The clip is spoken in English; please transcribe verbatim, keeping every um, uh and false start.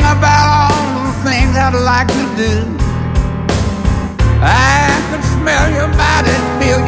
about all the things I'd like to do. I could smell your body, feel